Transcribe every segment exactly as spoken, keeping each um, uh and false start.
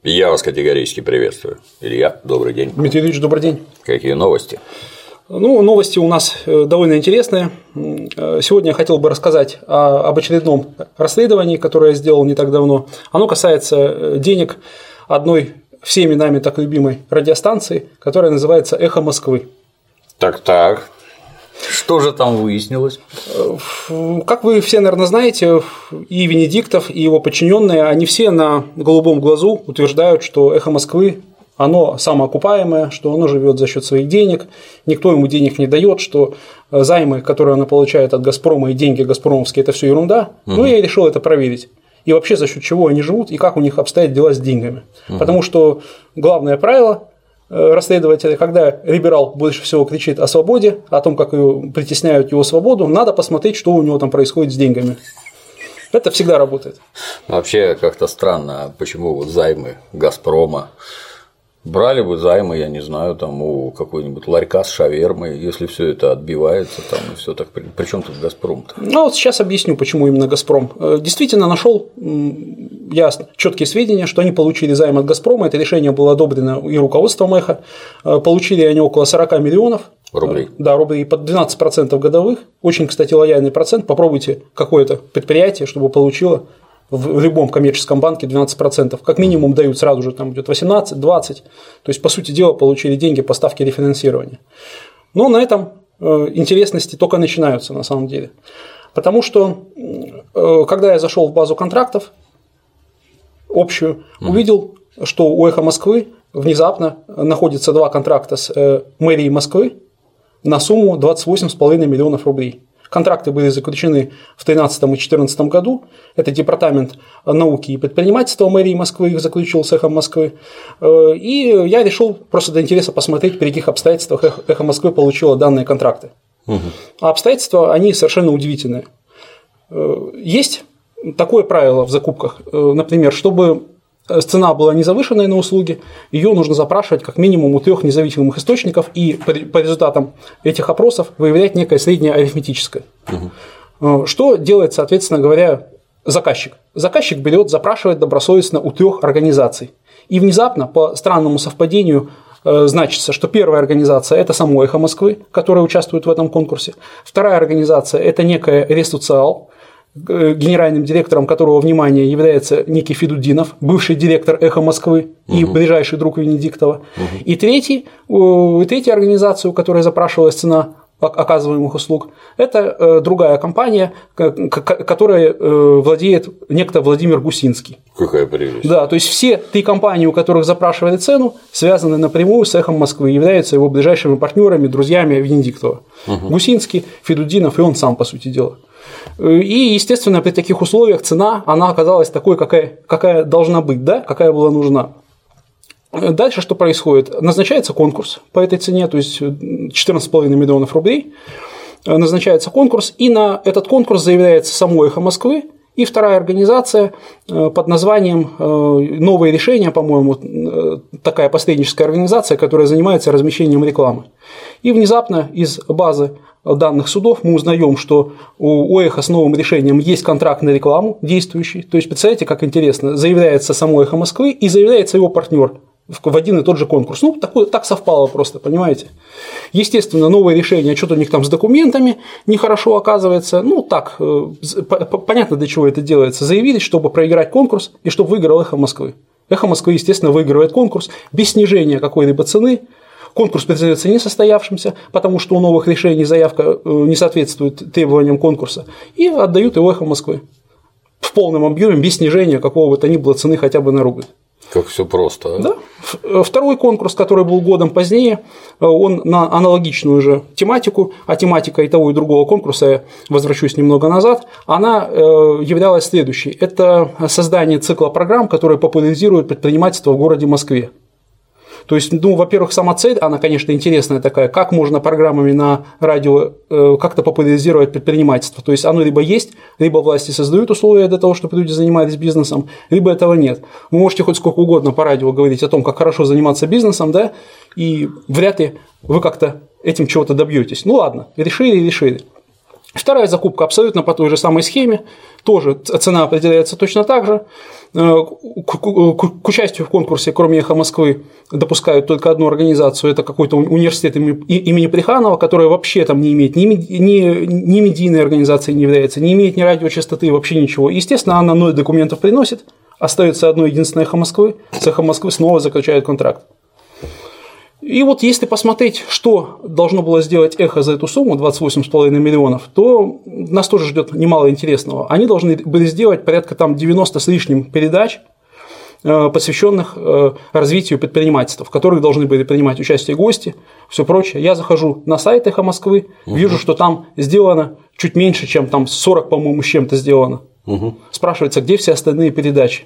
Я вас категорически приветствую. Илья, добрый день. Дмитрий Ильич, добрый день. Какие новости? Ну, новости у нас довольно интересные. Сегодня я хотел бы рассказать об очередном расследовании, которое я сделал не так давно. Оно касается денег одной всеми нами так любимой радиостанции, которая называется «Эхо Москвы». Так-так. Что же там выяснилось? Как вы все, наверное, знаете, и Венедиктов, и его подчиненные, они все на голубом глазу утверждают, что «Эхо Москвы» оно самоокупаемое, что оно живет за счет своих денег, никто ему денег не дает, что займы, которые оно получает от «Газпрома», и деньги газпромовские – это все ерунда. Угу. Ну, я решил это проверить. И вообще за счет чего они живут, и как у них обстоят дела с деньгами. Угу. Потому что главное правило расследователя, когда либерал больше всего кричит о свободе, о том, как его притесняют его свободу, надо посмотреть, что у него там происходит с деньгами. Это всегда работает. Вообще как-то странно, почему вот займы «Газпрома». Брали бы займы, я не знаю, там у какой-нибудь ларька с шавермой, если все это отбивается, там и все так. При чем тут «Газпром»-то? Ну вот сейчас объясню, почему именно «Газпром». Действительно нашел я четкие сведения, что они получили займ от «Газпрома». Это решение было одобрено и руководством «Эхо». Получили они около сорок миллионов. Рублей. Да, рублей под двенадцать процентов годовых. Очень, кстати, лояльный процент. Попробуйте какое-то предприятие, чтобы получило в любом коммерческом банке двенадцать процентов. Как минимум дают сразу же, там идет восемнадцать-двадцать. То есть, по сути дела, получили деньги по ставке рефинансирования. Но на этом интересности только начинаются на самом деле. Потому что, когда я зашел в базу контрактов общую, mm-hmm. увидел, что у «Эхо Москвы» внезапно находится два контракта с мэрией Москвы на сумму двадцать восемь с половиной миллионов рублей. Контракты были заключены в две тысячи тринадцатом и две тысячи четырнадцатом году. Это Департамент науки и предпринимательства мэрии Москвы их заключил с «Эхо Москвы». И я решил просто для интереса посмотреть, при каких обстоятельствах «Эхо Москвы» получило данные контракты. Угу. А обстоятельства, они совершенно удивительные. Есть такое правило в закупках, например, чтобы цена была не завышенная на услуги, ее нужно запрашивать как минимум у трех независимых источников и по результатам этих опросов выявлять некое среднее арифметическое. Угу. Что делает, соответственно говоря, заказчик? Заказчик берет, запрашивает добросовестно у трех организаций. И внезапно, по странному совпадению, значится, что первая организация – это само «Эхо Москвы», которая участвует в этом конкурсе. Вторая организация – это некая «Ресоциал», генеральным директором которого, внимание, является некий Федудинов, бывший директор «Эхо Москвы» и угу. ближайший друг Венедиктова. Угу. И третий, третья организация, у которой запрашивалась цена оказываемых услуг, это другая компания, которая владеет некто Владимир Гусинский. Какая прелесть. Да, то есть все три компании, у которых запрашивали цену, связаны напрямую с «Эхом Москвы, являются его ближайшими партнерами, друзьями Венедиктова. Угу. Гусинский, Федудинов и он сам, по сути дела. И, естественно, при таких условиях цена, она оказалась такой, какая, какая должна быть, да, какая была нужна. Дальше что происходит? Назначается конкурс по этой цене, то есть четырнадцать с половиной миллионов рублей. Назначается конкурс, и на этот конкурс заявляется само «Эхо Москвы» и вторая организация под названием «Новые решения», по-моему, такая посредническая организация, которая занимается размещением рекламы. И внезапно из базы данных судов мы узнаем, что у «Эхо» с новым решением есть контракт на рекламу действующий. То есть, представляете, как интересно, заявляется само «Эхо Москвы» и заявляется его партнер в один и тот же конкурс. Ну, такое, так совпало просто, понимаете. Естественно, новое решение, что-то у них там с документами нехорошо оказывается. Ну, так, понятно, для чего это делается. Заявились, чтобы проиграть конкурс и чтобы выиграл «Эхо Москвы». «Эхо Москвы», естественно, выигрывает конкурс без снижения какой-либо цены. Конкурс признается несостоявшимся, потому что у новых решений заявка не соответствует требованиям конкурса, и отдают его «Эхо Москвы» в полном объеме, без снижения какого бы то ни было цены хотя бы на рубль. Как все просто. А? Да. Второй конкурс, который был годом позднее, он на аналогичную же тематику, а тематика и того, и другого конкурса, я возвращусь немного назад, она являлась следующей. Это создание цикла программ, которые популяризируют предпринимательство в городе Москве. То есть, ну, во-первых, сама цель, она, конечно, интересная такая, как можно программами на радио э, как-то популяризировать предпринимательство. То есть, оно либо есть, либо власти создают условия для того, чтобы люди занимались бизнесом, либо этого нет. Вы можете хоть сколько угодно по радио говорить о том, как хорошо заниматься бизнесом, да, и вряд ли вы как-то этим чего-то добьетесь. Ну ладно, решили и решили. Вторая закупка абсолютно по той же самой схеме, тоже цена определяется точно так же. К участию в конкурсе, кроме «Эхо Москвы», допускают только одну организацию, это какой-то университет имени Плеханова, которая вообще там не имеет ни, ни, ни медийной организации не является, не имеет ни радиочастоты, вообще ничего. Естественно, она ноль документов приносит, остается одно единственное «Эхо Москвы», с «Эхо Москвы» снова заключают контракт. И вот если посмотреть, что должно было сделать «Эхо» за эту сумму, двадцать восемь с половиной миллионов, то нас тоже ждет немало интересного. Они должны были сделать порядка там девяносто с лишним передач, посвященных развитию предпринимательства, в которых должны были принимать участие гости, все прочее. Я захожу на сайт «Эхо Москвы», угу. вижу, что там сделано чуть меньше, чем там сорок, по-моему, с чем-то сделано. Угу. Спрашивается, где все остальные передачи.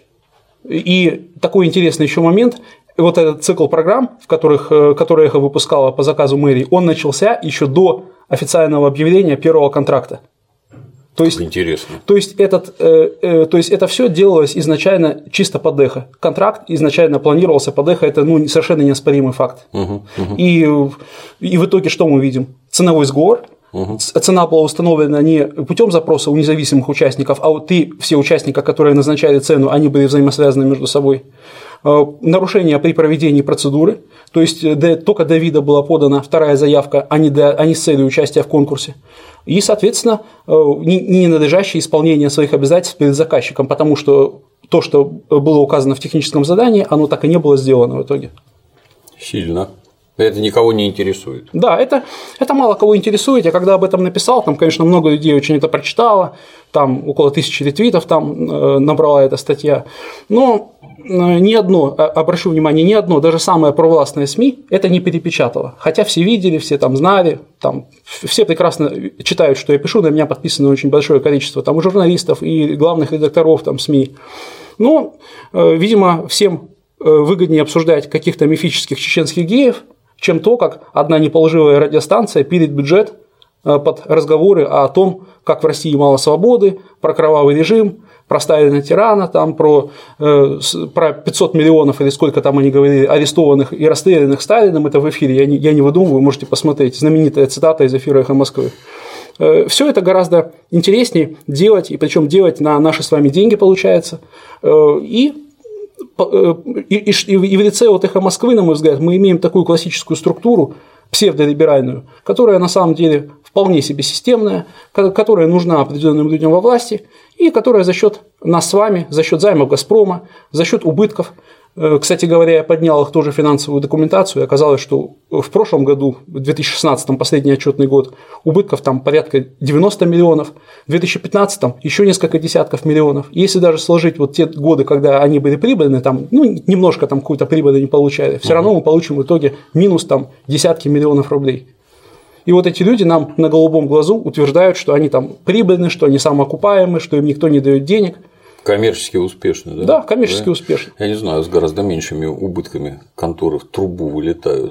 И такой интересный еще момент. Вот этот цикл программ, в которых, которые «Эхо» выпускало по заказу мэрии, он начался еще до официального объявления первого контракта. То есть, интересно. То есть, этот, э, э, то есть это все делалось изначально чисто под «Эхо». Контракт изначально планировался под «Эхо», это ну, совершенно неоспоримый факт. Угу, угу. И, и в итоге что мы видим? Ценовой сгор. Угу. Цена была установлена не путем запроса у независимых участников, а вот и все участники, которые назначали цену, они были взаимосвязаны между собой. Нарушение при проведении процедуры, то есть только до вида была подана вторая заявка, а не, до, а не с целью участия в конкурсе. И, соответственно, ненадлежащее исполнение своих обязательств перед заказчиком, потому что то, что было указано в техническом задании, оно так и не было сделано в итоге. Сильно. Это никого не интересует. Да, это, это мало кого интересует. Я когда об этом написал, там, конечно, много людей очень это прочитало, там около тысячи ретвитов там э, набрала эта статья. Но э, ни одно, обращу внимание, ни одно, даже самое провластное СМИ это не перепечатало. Хотя все видели, все там знали, там, все прекрасно читают, что я пишу, на меня подписано очень большое количество там, и журналистов, и главных редакторов там, СМИ. Но, э, видимо, всем выгоднее обсуждать каких-то мифических чеченских геев, чем то, как одна неположивая радиостанция пилит бюджет под разговоры о том, как в России мало свободы, про кровавый режим, про Сталина тирана, там, про, э, про пятьсот миллионов или сколько там они говорили, арестованных и расстрелянных Сталином, это в эфире, я не, я не выдумываю, можете посмотреть, знаменитая цитата из эфира «Эхо Москвы». Э, все это гораздо интереснее делать, и причем делать на наши с вами деньги получается, э, и И, и, и в лице вот «Эхо Москвы», на мой взгляд, мы имеем такую классическую структуру, псевдолиберальную, которая на самом деле вполне себе системная, которая нужна определенным людям во власти, и которая за счет нас с вами, за счет займов «Газпрома», за счет убытков. Кстати говоря, я поднял их тоже финансовую документацию, и оказалось, что в прошлом году, в две тысячи шестнадцатом, последний отчетный год, убытков там порядка девяносто миллионов, в две тысячи пятнадцатом еще несколько десятков миллионов. Если даже сложить вот те годы, когда они были прибыльны, там, ну, немножко там какую-то прибыль не получали, все равно мы получим в итоге минус там десятки миллионов рублей. И вот эти люди нам на голубом глазу утверждают, что они там прибыльны, что они самоокупаемы, что им никто не дает денег. Коммерчески успешны, да? Да, коммерчески да? успешны. Я не знаю, с гораздо меньшими убытками конторы в трубу вылетают.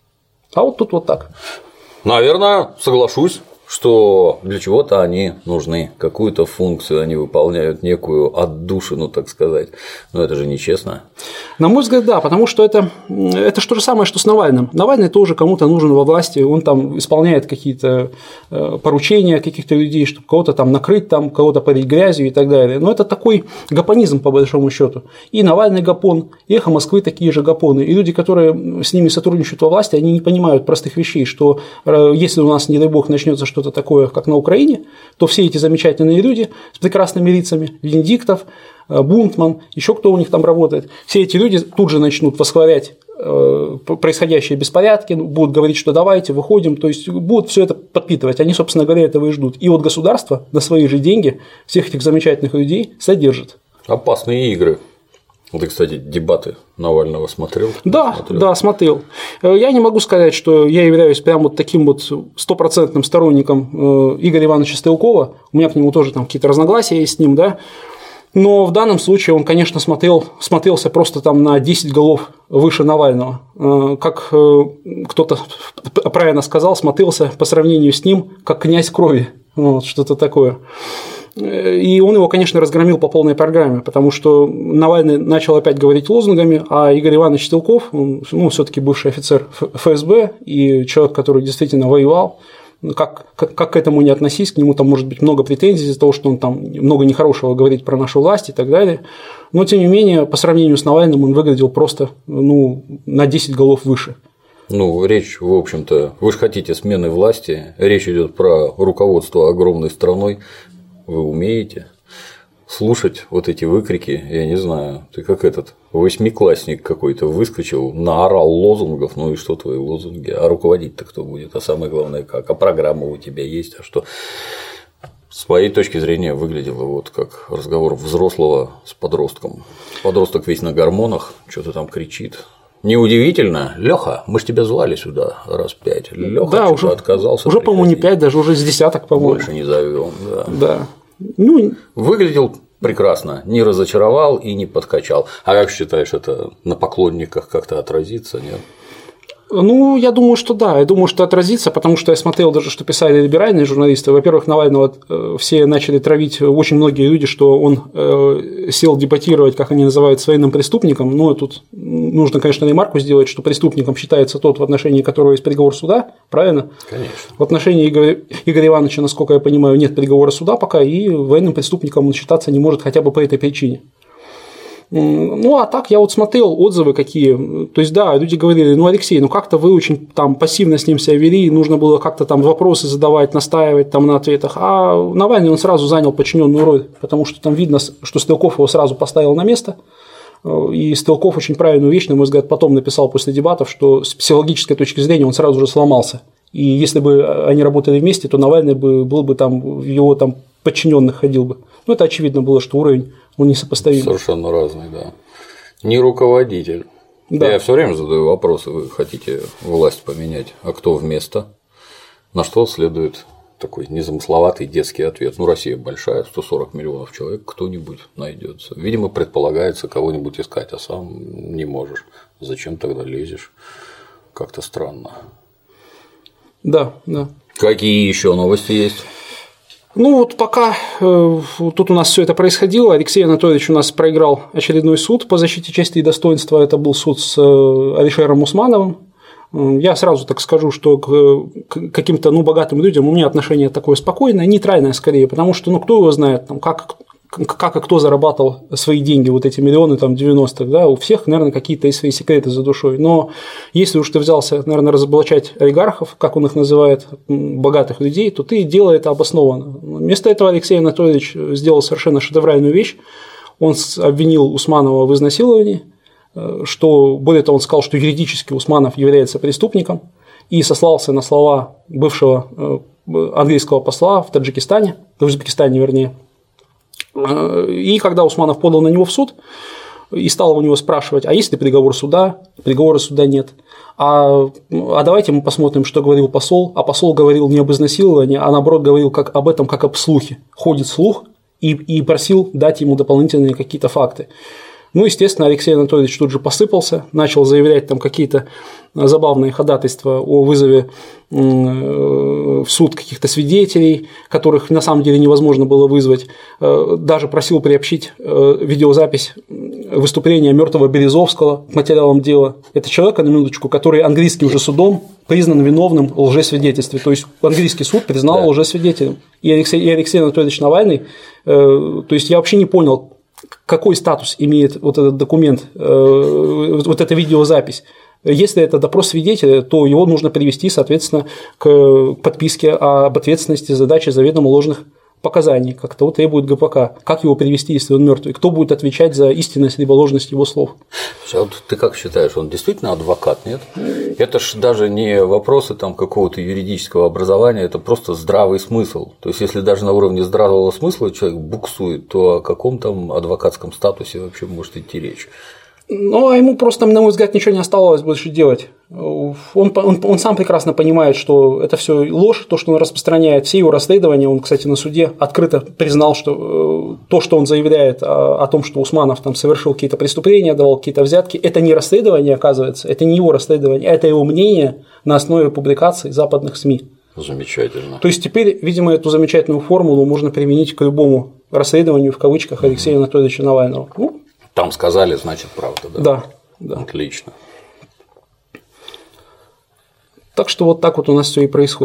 А вот тут вот так. Наверное, соглашусь, что для чего-то они нужны, какую-то функцию они выполняют, некую отдушину, так сказать. Но это же нечестно. На мой взгляд, да, потому что это, это то же самое, что с Навальным. Навальный тоже кому-то нужен во власти, он там исполняет какие-то поручения каких-то людей, чтобы кого-то там накрыть, там, кого-то полить грязью и так далее. Но это такой гапонизм, по большому счету. И Навальный гапон, и «Эхо Москвы» такие же гапоны. И люди, которые с ними сотрудничают во власти, они не понимают простых вещей, что если у нас, не дай бог, начнется что-то такое, как на Украине, то все эти замечательные люди с прекрасными лицами, Венедиктов, Бунтман, еще кто у них там работает, все эти люди тут же начнут восхвалять происходящие беспорядки, будут говорить, что давайте, выходим, то есть будут все это подпитывать, они, собственно говоря, этого и ждут. И вот государство на свои же деньги всех этих замечательных людей содержит. Опасные игры. Ты, кстати, дебаты Навального смотрел? Да, смотрел? да, смотрел. Я не могу сказать, что я являюсь прям вот таким вот стопроцентным сторонником Игоря Ивановича Стрелкова. У меня к нему тоже там какие-то разногласия есть с ним, да. Но в данном случае он, конечно, смотрел, смотрелся просто там на десять голов выше Навального. Как кто-то правильно сказал, смотрелся по сравнению с ним как князь крови. Вот, что-то такое. И он его, конечно, разгромил по полной программе, потому что Навальный начал опять говорить лозунгами, а Игорь Иванович Стрелков, он, ну, все-таки бывший офицер эф эс бэ и человек, который действительно воевал, Как, как, как к этому не относись, к нему там может быть много претензий из-за того, что он там много нехорошего говорит про нашу власть и так далее. Но, тем не менее, по сравнению с Навальным он выглядел просто ну, на десять голов выше. Ну, речь, в общем-то, вы же хотите смены власти, речь идет про руководство огромной страной, вы умеете слушать вот эти выкрики, я не знаю, ты как этот восьмиклассник какой-то выскочил, наорал лозунгов, ну и что твои лозунги, а руководить-то кто будет, а самое главное как, а программа у тебя есть, а что. С моей точки зрения выглядело вот как разговор взрослого с подростком. Подросток весь на гормонах, что-то там кричит. Неудивительно, Лёха, мы ж тебя звали сюда раз пять. Лёха да, уже отказался. Уже, по-моему, не пять, даже уже с десяток, по-моему. Больше не зовем, да. Да. Ну, выглядел прекрасно, не разочаровал и не подкачал. А как считаешь, это на поклонниках как-то отразится, нет? Ну, я думаю, что да, я думаю, что отразится, потому что я смотрел даже, что писали либеральные журналисты. Во-первых, Навального все начали травить, очень многие люди, что он сел дебатировать, как они называют, с военным преступником. Ну, тут нужно, конечно, ремарку сделать, что преступником считается тот, в отношении которого есть приговор суда, правильно? Конечно. В отношении Игоря, Игоря Ивановича, насколько я понимаю, нет приговора суда пока, и военным преступником он считаться не может хотя бы по этой причине. Ну, а так я вот смотрел отзывы какие, то есть, да, люди говорили, ну, Алексей, ну, как-то вы очень там пассивно с ним себя вели, нужно было как-то там вопросы задавать, настаивать там на ответах, а Навальный, он сразу занял подчиненную роль, потому что там видно, что Стрелков его сразу поставил на место, и Стрелков очень правильную вещь, на мой взгляд, потом написал после дебатов, что с психологической точки зрения он сразу же сломался, и если бы они работали вместе, то Навальный бы, был бы там, в его там подчиненных ходил бы, ну, это очевидно было, что уровень он несопоставим. Совершенно разный, да. Не руководитель. Да. Я все время задаю вопросы, вы хотите власть поменять, а кто вместо? На что следует такой незамысловатый детский ответ. Ну, Россия большая, сто сорок миллионов человек, кто-нибудь найдется. Видимо, предполагается кого-нибудь искать, а сам не можешь. Зачем тогда лезешь? Как-то странно. Да, да. Какие еще новости есть? Ну вот пока э, тут у нас все это происходило, Алексей Анатольевич у нас проиграл очередной суд по защите чести и достоинства, это был суд с э, Алишером Усмановым. Я сразу так скажу, что к, к каким-то ну, богатым людям у меня отношение такое спокойное, нейтральное скорее, потому что ну кто его знает, там, как, как и кто зарабатывал свои деньги, вот эти миллионы там девяностых, да, у всех, наверное, какие-то есть свои секреты за душой, но если уж ты взялся, наверное, разоблачать олигархов, как он их называет, богатых людей, то ты делай это обоснованно. Вместо этого Алексей Анатольевич сделал совершенно шедевральную вещь, он обвинил Усманова в изнасиловании, что, более того, он сказал, что юридически Усманов является преступником, и сослался на слова бывшего английского посла в Таджикистане, в Узбекистане, вернее. И когда Усманов подал на него в суд и стал у него спрашивать, а есть ли приговор суда, приговора суда нет. А, а давайте мы посмотрим, что говорил посол. А посол говорил не об изнасиловании, а наоборот говорил как, об этом как об слухе. Ходит слух и, и просил дать ему дополнительные какие-то факты. Ну, естественно, Алексей Анатольевич тут же посыпался, начал заявлять там какие-то забавные ходатайства о вызове в суд каких-то свидетелей, которых на самом деле невозможно было вызвать. Даже просил приобщить видеозапись выступления мертвого Березовского к материалам дела. Это человек, на минуточку, который английским же судом признан виновным в лжесвидетельстве. То есть английский суд признал да. лжесвидетелем. И Алексей, и Алексей Анатольевич Навальный, то есть я вообще не понял, какой статус имеет вот этот документ, вот эта видеозапись. Если это допрос свидетеля, то его нужно привести, соответственно, к подписке об ответственности за дачу заведомо ложных показаний, как того требует ГПК. Как его привести, если он мертвый? Кто будет отвечать за истинность либо ложность его слов? А вот ты как считаешь, он действительно адвокат, нет? Это ж даже не вопросы там какого-то юридического образования, это просто здравый смысл. То есть, если даже на уровне здравого смысла человек буксует, то о каком там адвокатском статусе вообще может идти речь? Ну, а ему просто, на мой взгляд, ничего не оставалось больше делать. Он, он, он сам прекрасно понимает, что это все ложь, то, что он распространяет, все его расследования. Он, кстати, на суде открыто признал, что то, что он заявляет о, о том, что Усманов там совершил какие-то преступления, давал какие-то взятки, это не расследование, оказывается, это не его расследование, это его мнение на основе публикаций западных СМИ. Замечательно. То есть теперь, видимо, эту замечательную формулу можно применить к любому расследованию в кавычках Алексея Анатольевича Навального. Ну, там сказали, значит, правда, да? Да, да. Отлично. Так что вот так вот у нас все и происходит.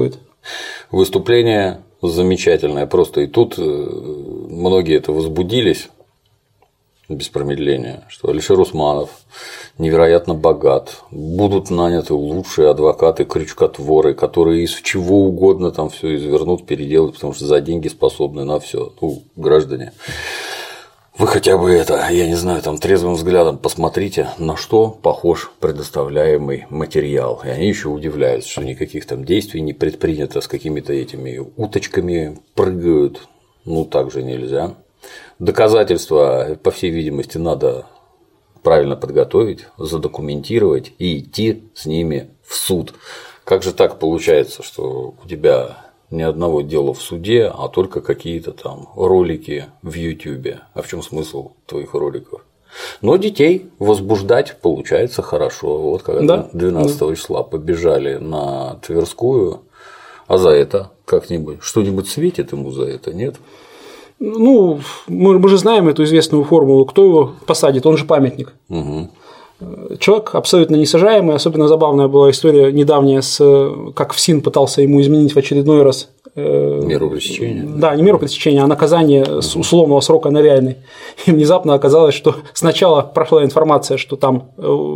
Выступление замечательное просто. И тут многие это возбудились без промедления, что Алишер Усманов невероятно богат, будут наняты лучшие адвокаты, крючкотворы, которые из чего угодно там все извернут, переделают, потому что за деньги способны на все. Ну, граждане, вы хотя бы это, я не знаю, там трезвым взглядом посмотрите, на что похож предоставляемый материал. И они еще удивляются, что никаких там действий не предпринято, с какими-то этими уточками прыгают. Ну, так же нельзя. Доказательства, по всей видимости, надо правильно подготовить, задокументировать и идти с ними в суд. Как же так получается, что у тебя ни одного дела в суде, а только какие-то там ролики в Ютубе? А в чем смысл твоих роликов? Но детей возбуждать получается хорошо. Вот когда двенадцатого числа побежали на Тверскую, а за это как-нибудь что-нибудь светит ему за это, нет? Ну, мы, мы же знаем эту известную формулу, кто его посадит, он же памятник. Угу. Человек абсолютно несажаемый, особенно забавная была история недавняя, с, как ФСИН пытался ему изменить в очередной раз меру пресечения. Да, не меру пресечения, а наказание с условного срока на реальный. И внезапно оказалось, что сначала прошла информация, что там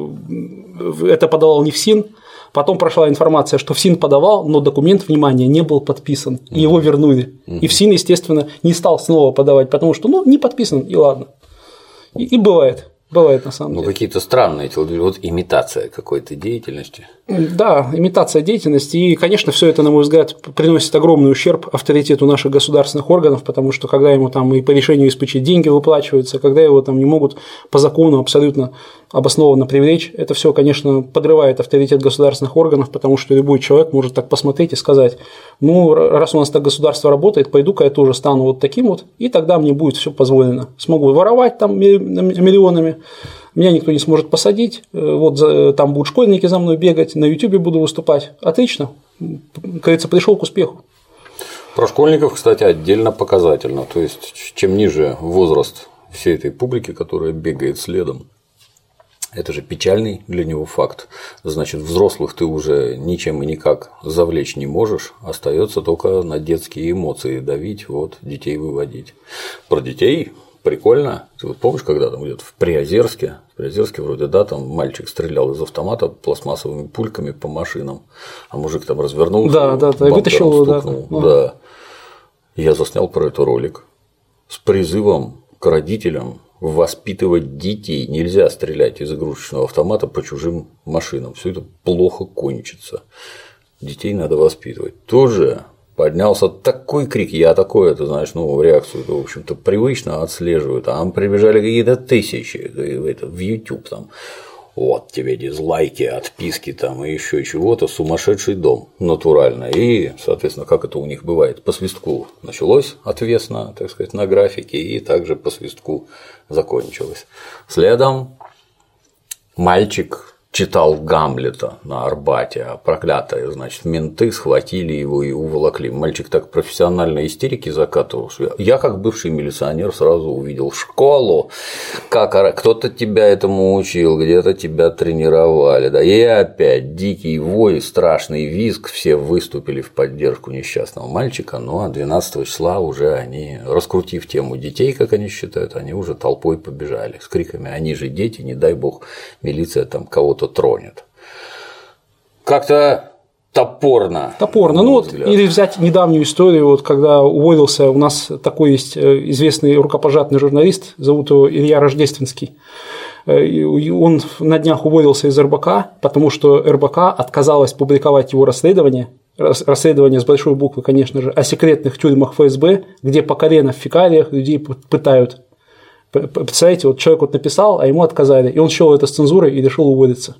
это подавал не ФСИН, потом прошла информация, что ФСИН подавал, но документ, внимание, не был подписан, и его вернули. И ФСИН, естественно, не стал снова подавать, потому что, ну, не подписан, и ладно. И, и бывает. Бывает на самом ну, деле. Ну, какие-то странные телодвижения, вот имитация какой-то деятельности. Да, имитация деятельности. И, конечно, все это, на мой взгляд, приносит огромный ущерб авторитету наших государственных органов, потому что когда ему там и по решению СПЧ деньги выплачиваются, когда его там не могут по закону абсолютно обоснованно привлечь, это все, конечно, подрывает авторитет государственных органов, потому что любой человек может так посмотреть и сказать: ну, раз у нас так государство работает, пойду-ка я тоже стану вот таким вот, и тогда мне будет все позволено. Смогу воровать там миллионами, меня никто не сможет посадить, вот там будут школьники за мной бегать, на Ютубе буду выступать. Отлично, как говорится, пришел к успеху. Про школьников, кстати, отдельно показательно. То есть, чем ниже возраст всей этой публики, которая бегает следом, это же печальный для него факт. Значит, взрослых ты уже ничем и никак завлечь не можешь, остается только на детские эмоции давить, вот, детей выводить. Про детей прикольно. Ты вот помнишь, когда там где-то в Приозерске, в Приозерске вроде, да, там мальчик стрелял из автомата пластмассовыми пульками по машинам, а мужик там развернулся, да, да, да, вытащил его, да, да. да. Я заснял про это ролик с призывом к родителям воспитывать детей. Нельзя стрелять из игрушечного автомата по чужим машинам. Все это плохо кончится. Детей надо воспитывать. Тоже поднялся такой крик, я такое, ты знаешь, ну, реакцию, в общем-то, привычно отслеживают, а там прибежали какие-то тысячи в YouTube там. Вот тебе дизлайки, отписки там и еще чего-то, сумасшедший дом, натурально. И, соответственно, как это у них бывает, по свистку началось отвесно, так сказать, на графике, и также по свистку закончилось. Следом мальчик читал Гамлета на Арбате, а проклятые, значит, менты схватили его и уволокли. Мальчик так профессионально истерики закатывал, что я, как бывший милиционер, сразу увидел школу, как кто-то тебя этому учил, где-то тебя тренировали, да, и опять дикий вой, страшный визг, все выступили в поддержку несчастного мальчика, ну а двенадцатого числа уже они, раскрутив тему детей, как они считают, они уже толпой побежали с криками: они же дети, не дай бог милиция там кого-то тронет. Как-то топорно. Топорно. Ну вот, или взять недавнюю историю, вот когда уволился, у нас такой есть известный рукопожатный журналист, зовут его Илья Рождественский. Он на днях уволился из эр бэ ка, потому что эр бэ ка отказалась публиковать его расследование, расследование с большой буквы, конечно же, о секретных тюрьмах эф эс бэ, где по колено в фекалиях людей пытают. Представляете, вот человек вот написал, а ему отказали, и он счел это с цензурой и решил уволиться.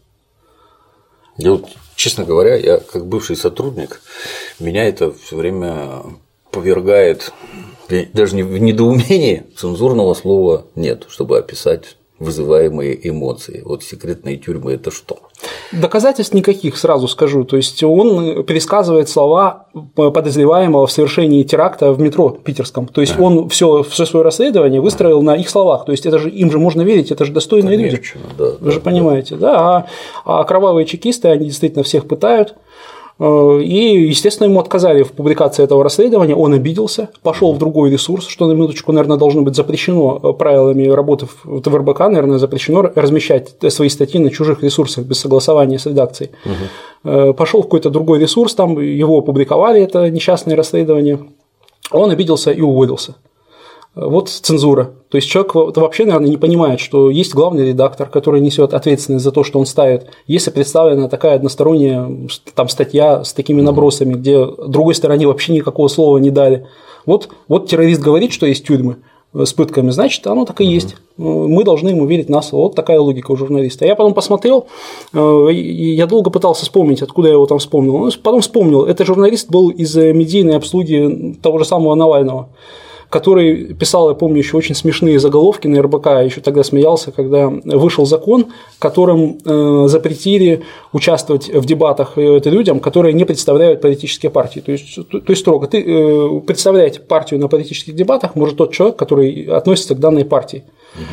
Я вот, честно говоря, я как бывший сотрудник, меня это все время повергает даже не в недоумении, цензурного слова нет, чтобы описать вызываемые эмоции. Вот секретные тюрьмы – это что? Доказательств никаких, сразу скажу. То есть он пересказывает слова подозреваемого в совершении теракта в метро питерском. То есть ага. он все, все свое расследование выстроил ага. на их словах. То есть это же им же можно верить, это же достойные Конечно, люди. Да, Вы да, же понимаете, да. да. А, а кровавые чекисты, они действительно всех пытают. И, естественно, ему отказали в публикации этого расследования, он обиделся, пошел в другой ресурс, что на минуточку, наверное, должно быть запрещено правилами работы в эр бэ ка, наверное, запрещено размещать свои статьи на чужих ресурсах без согласования с редакцией. Угу. Пошел в какой-то другой ресурс, там его опубликовали, это несчастное расследование, он обиделся и уволился. Вот цензура. То есть человек вообще, наверное, не понимает, что есть главный редактор, который несет ответственность за то, что он ставит. Если представлена такая односторонняя там, статья с такими набросами, где другой стороне вообще никакого слова не дали. Вот, вот террорист говорит, что есть тюрьмы с пытками, значит, оно так и есть. Мы должны ему верить на слово. Вот такая логика у журналиста. Я потом посмотрел, и я долго пытался вспомнить, откуда я его там вспомнил. Потом вспомнил, это журналист был из медийной обслуги того же самого Навального, который писал, я помню, еще очень смешные заголовки на эр бэ ка, еще тогда смеялся, когда вышел закон, которым запретили участвовать в дебатах людям, которые не представляют политические партии. То есть, то есть строго, ты представлять партию на политических дебатах может тот человек, который относится к данной партии.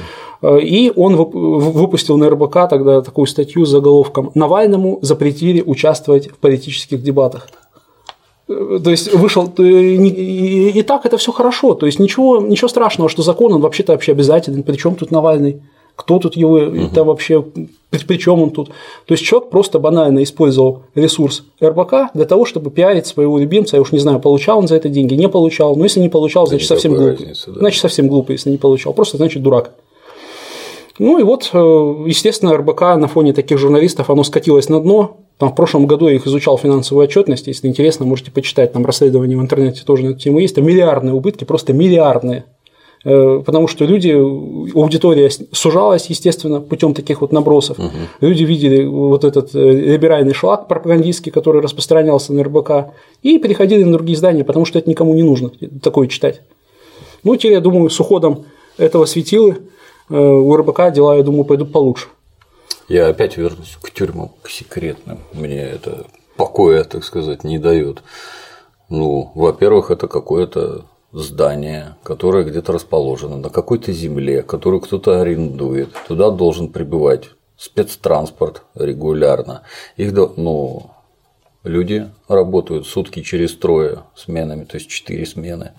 И он выпустил на эр бэ ка тогда такую статью с заголовком «Навальному запретили участвовать в политических дебатах». То есть вышел, и так это все хорошо, то есть ничего, ничего страшного, что закон, он вообще-то вообще обязателен, при чем тут Навальный, кто тут его, угу. это вообще, при, при чем он тут. То есть человек просто банально использовал ресурс эр бэ ка для того, чтобы пиарить своего любимца, я уж не знаю, получал он за это деньги, не получал, но если не получал, это значит совсем глупый, разницы, да. значит совсем глупый, если не получал, просто значит дурак. Ну и вот, естественно, эр бэ ка на фоне таких журналистов, оно скатилось на дно. Там в прошлом году я их изучал финансовую отчетность, если интересно, можете почитать, там расследования в интернете тоже на эту тему есть, там миллиардные убытки, просто миллиардные, потому что люди, аудитория сужалась, естественно, путем таких вот набросов, угу. люди видели вот этот либеральный шлак пропагандистский, который распространялся на эр бэ ка, и переходили на другие издания, потому что это никому не нужно такое читать. Ну, теперь, я думаю, с уходом этого светила у эр бэ ка дела, я думаю, пойдут получше. Я опять вернусь к тюрьмам, к секретным. Мне это покоя, так сказать, не дает. Ну, во-первых, это какое-то здание, которое где-то расположено на какой-то земле, которую кто-то арендует. Туда должен прибывать спецтранспорт регулярно. Их, ну, люди работают сутки через трое сменами, то есть четыре смены.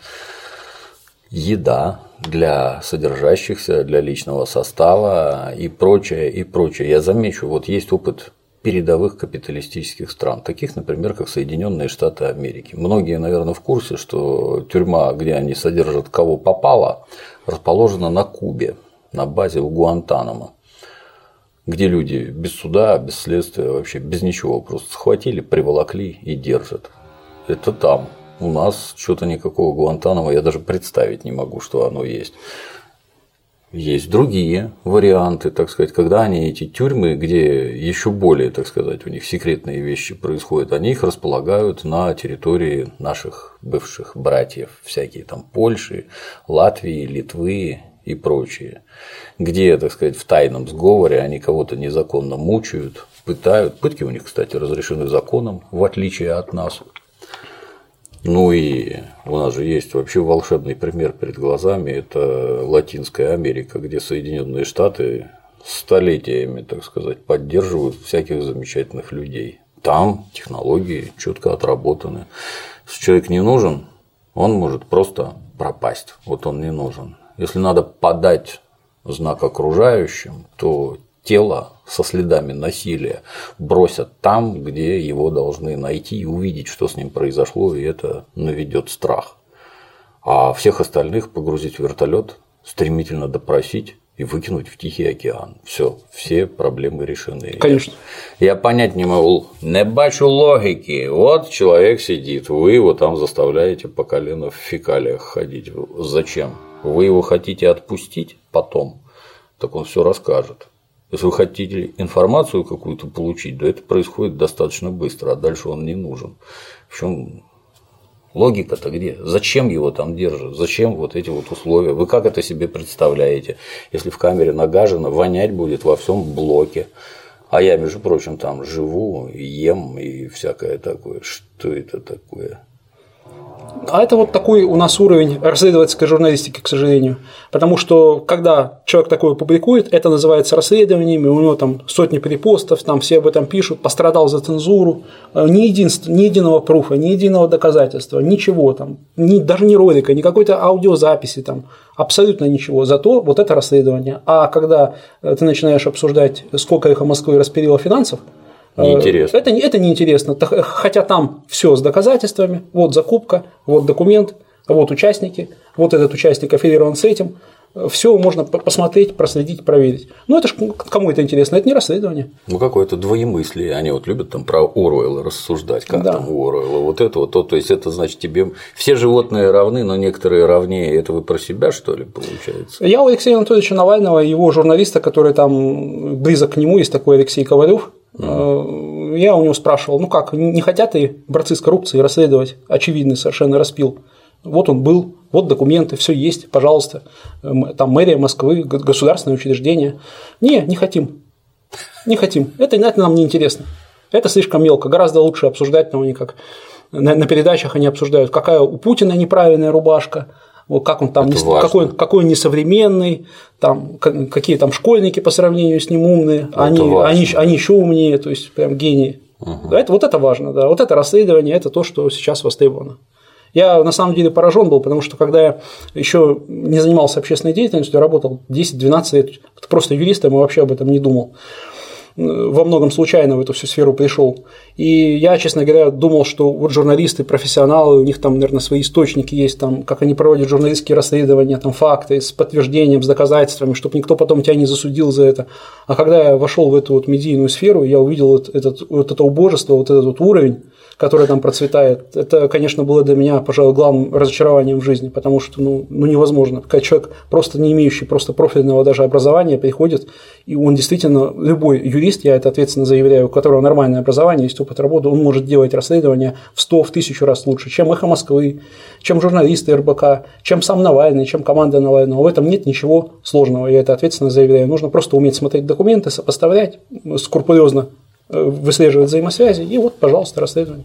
Еда для содержащихся, для личного состава и прочее, и прочее. Я замечу, вот есть опыт передовых капиталистических стран, таких, например, как Соединенные Штаты Америки. Многие, наверное, в курсе, что тюрьма, где они содержат кого попало, расположена на Кубе, на базе в Гуантанамо, где люди без суда, без следствия, вообще без ничего просто схватили, приволокли и держат. Это там. У нас что-то никакого Гуантанамо, я даже представить не могу, что оно есть. Есть другие варианты, так сказать, когда они эти тюрьмы, где еще более, так сказать, у них секретные вещи происходят, они их располагают на территории наших бывших братьев, всякие там Польши, Латвии, Литвы и прочие, где, так сказать, в тайном сговоре они кого-то незаконно мучают, пытают. Пытки у них, кстати, разрешены законом, в отличие от нас. Ну и у нас же есть вообще волшебный пример перед глазами, это Латинская Америка, где Соединенные Штаты столетиями, так сказать, поддерживают всяких замечательных людей. Там технологии четко отработаны. Если человек не нужен, он может просто пропасть. Вот он не нужен. Если надо подать знак окружающим, то тело со следами насилия бросят там, где его должны найти и увидеть, что с ним произошло, и это наведет страх. А всех остальных погрузить в вертолет, стремительно допросить и выкинуть в Тихий океан. Все, все проблемы решены. Конечно. Я понять не могу, не бачу логики. Вот человек сидит, вы его там заставляете по колено в фекалиях ходить. Зачем? Вы его хотите отпустить потом, так он все расскажет. Если вы хотите информацию какую-то получить, то это происходит достаточно быстро, а дальше он не нужен. В чем логика-то где? Зачем его там держат? Зачем вот эти вот условия? Вы как это себе представляете? Если в камере нагажено, вонять будет во всем блоке. А я, между прочим, там живу, ем и всякое такое. Что это такое? А это вот такой у нас уровень расследовательской журналистики, к сожалению. Потому что, когда человек такое публикует, это называется расследованиями, у него там сотни перепостов, там все об этом пишут, пострадал за цензуру, ни, единств, ни единого пруфа, ни единого доказательства, ничего там, ни, даже не ролика, ни какой-то аудиозаписи, там, абсолютно ничего. Зато вот это расследование. А когда ты начинаешь обсуждать, сколько «Эхо Москвы» распилило финансов, неинтересно. Это, это неинтересно, хотя там все с доказательствами, вот закупка, вот документ, вот участники, вот этот участник аффилирован с этим, все можно посмотреть, проследить, проверить. Ну это ж кому это интересно, это не расследование. Ну какое-то двоемыслие, они вот любят там про Оруэлла рассуждать, как да. там у Оруэлла, вот это вот то, то есть это значит тебе все животные равны, но некоторые равнее, это вы про себя что ли получается? Я у Алексея Анатольевича Навального, его журналиста, который там близок к нему, есть такой Алексей Ковалев. Mm. Я у него спрашивал, ну как, не хотят и борцы с коррупцией расследовать очевидный совершенно распил? Вот он был, вот документы, все есть, пожалуйста, там мэрия Москвы, государственное учреждение. Не, не хотим, не хотим, это, это нам не интересно, это слишком мелко, гораздо лучше обсуждать, но они как на, на передачах они обсуждают, какая у Путина неправильная рубашка, вот как он там, не, какой, какой он несовременный, там, какие там школьники по сравнению с ним умные, они, они, они еще умнее, то есть прям гении. Угу. Это, вот это важно, да, вот это расследование, это то, что сейчас востребовано. Я на самом деле поражен был, потому что когда я еще не занимался общественной деятельностью, работал десять-двенадцать лет просто юристом и вообще об этом не думал. Во многом случайно в эту всю сферу пришел. И я, честно говоря, думал, что вот журналисты, профессионалы, у них там, наверное, свои источники есть, там, как они проводят журналистские расследования, там, факты с подтверждением, с доказательствами, чтобы никто потом тебя не засудил за это. А когда я вошел в эту вот медийную сферу, я увидел вот, этот, вот это убожество, вот этот вот уровень, который там процветает, это, конечно, было для меня, пожалуй, главным разочарованием в жизни, потому что ну, ну невозможно. Когда человек, просто не имеющий просто профильного даже образования, приходит, и он действительно, любой юрист, я это ответственно заявляю, у которого нормальное образование, есть опыт работы, он может делать расследование в сто, в тысячу раз лучше, чем «Эхо Москвы», чем журналисты эр бэ ка, чем сам Навальный, чем команда Навального. В этом нет ничего сложного, я это ответственно заявляю. Нужно просто уметь смотреть документы, сопоставлять, скрупулезно выслеживать взаимосвязи, и вот, пожалуйста, расследование.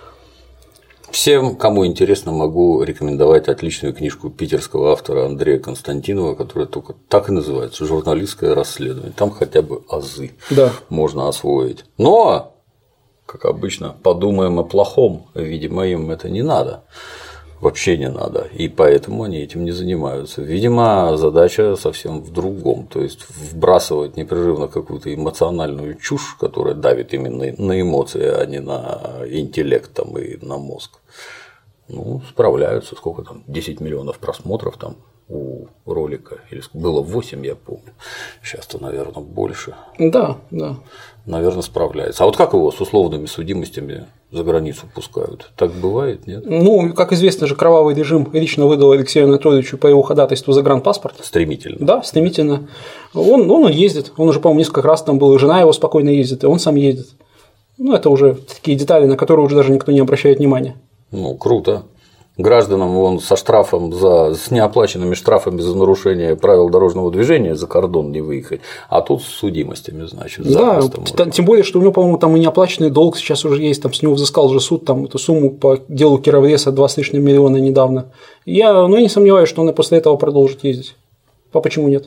Всем, кому интересно, могу рекомендовать отличную книжку питерского автора Андрея Константинова, которая только так и называется «Журналистское расследование». Там хотя бы азы да. можно освоить. Но, как обычно, подумаем о плохом, видимо, им это не надо. Вообще не надо, и поэтому они этим не занимаются. Видимо, задача совсем в другом, то есть вбрасывать непрерывно какую-то эмоциональную чушь, которая давит именно на эмоции, а не на интеллект там, и на мозг. Ну, справляются, сколько там, десять миллионов просмотров там у ролика, или было восемь, я помню, сейчас-то, наверное, больше. Да, да. Наверное, справляется. А вот как его с условными судимостями за границу пускают? Так бывает, нет? Ну, как известно же, кровавый режим лично выдал Алексею Анатольевичу по его ходатайству загранпаспорт. Стремительно. Да, стремительно. Он, он ездит, он уже, по-моему, несколько раз там был, и жена его спокойно ездит, и он сам ездит. Ну, это уже такие детали, на которые уже даже никто не обращает внимания. Ну, круто. Гражданам вон со штрафом за, с неоплаченными штрафами за нарушение правил дорожного движения за кордон не выехать, а тут с судимостями, значит. Да, тем более, что у него, по-моему, там и неоплаченный долг сейчас уже есть, там с него взыскал же суд там эту сумму по делу Кировлеса два с лишним миллиона недавно. Я, ну, я не сомневаюсь, что он и после этого продолжит ездить. А почему нет?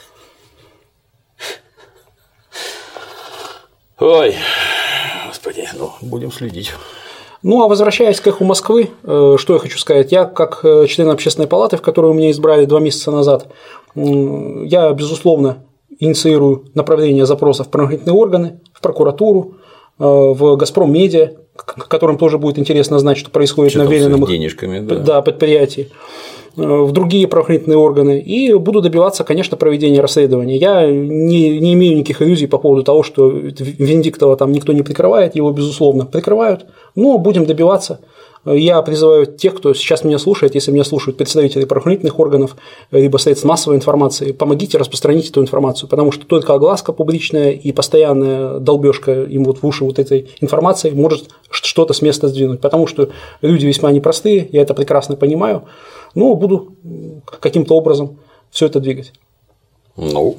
Ой, господи, ну будем следить. Ну, а возвращаясь к «Эху Москвы», что я хочу сказать, я как член общественной палаты, в которую меня избрали два месяца назад, я, безусловно, инициирую направление запросов в правоохранительные органы, в прокуратуру, в «Газпром Медиа», которым тоже будет интересно знать, что происходит что на веренном их денежками, да. Да, предприятии, в другие правоохранительные органы, и буду добиваться, конечно, проведения расследования. Я не, не имею никаких иллюзий по поводу того, что Венедиктова там никто не прикрывает, его, безусловно, прикрывают, но будем добиваться. Я призываю тех, кто сейчас меня слушает, если меня слушают представители правоохранительных органов, либо средств массовой информации, помогите распространить эту информацию, потому что только огласка публичная и постоянная долбёжка им вот в уши вот этой информации может что-то с места сдвинуть, потому что люди весьма непростые, я это прекрасно понимаю, но буду каким-то образом все это двигать. Ну,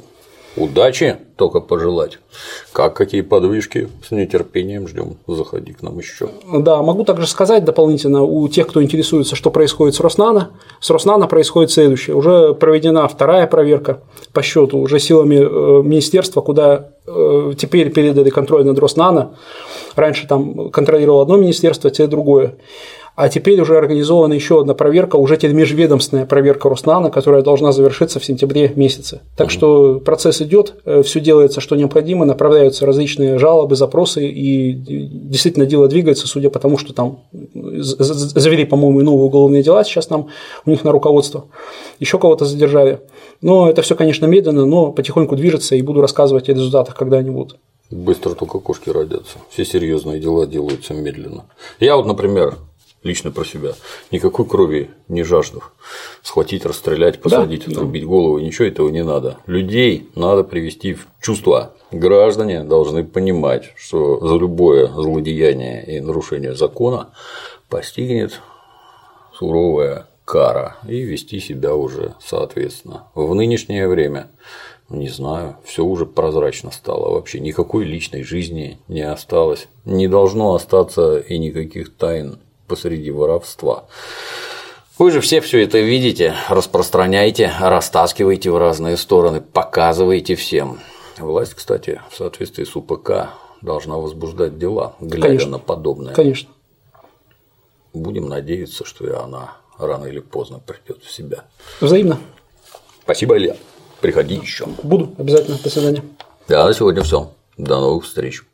Удачи только пожелать. Как какие подвижки, с нетерпением ждем. Заходи к нам еще. Да, могу также сказать дополнительно у тех, кто интересуется, что происходит с Роснано. С Роснано происходит следующее. Уже проведена вторая проверка по счету уже силами министерства, куда теперь передали контроль над Роснано. Раньше там контролировало одно министерство, теперь другое. А теперь уже организована еще одна проверка, уже теперь межведомственная проверка Роснано, которая должна завершиться в сентябре месяце. Так что процесс идет, все делается, что необходимо, направляются различные жалобы, запросы, и действительно дело двигается, судя по тому, что там завели, по-моему, и новые уголовные дела сейчас нам у них на руководство, еще кого-то задержали. Но это все, конечно, медленно, но потихоньку движется, и буду рассказывать о результатах, когда они будут. Быстро только кошки родятся. Все серьезные дела делаются медленно. Я вот, например, лично про себя, никакой крови не жажду. Схватить, расстрелять, посадить, да, отрубить да. голову, ничего этого не надо. Людей надо привести в чувство. Граждане должны понимать, что за любое злодеяние и нарушение закона постигнет суровая кара, и вести себя уже соответственно. В нынешнее время, не знаю, все уже прозрачно стало, вообще никакой личной жизни не осталось, не должно остаться и никаких тайн посреди воровства. Вы же все все это видите, распространяйте, растаскивайте в разные стороны, показывайте всем. Власть, кстати, в соответствии с УПК должна возбуждать дела, глядя Конечно. на подобное. Конечно. Будем надеяться, что и она рано или поздно придет в себя. Взаимно. Спасибо, Илья. Приходи еще. Буду обязательно. До свидания. Да, на сегодня все. До новых встреч.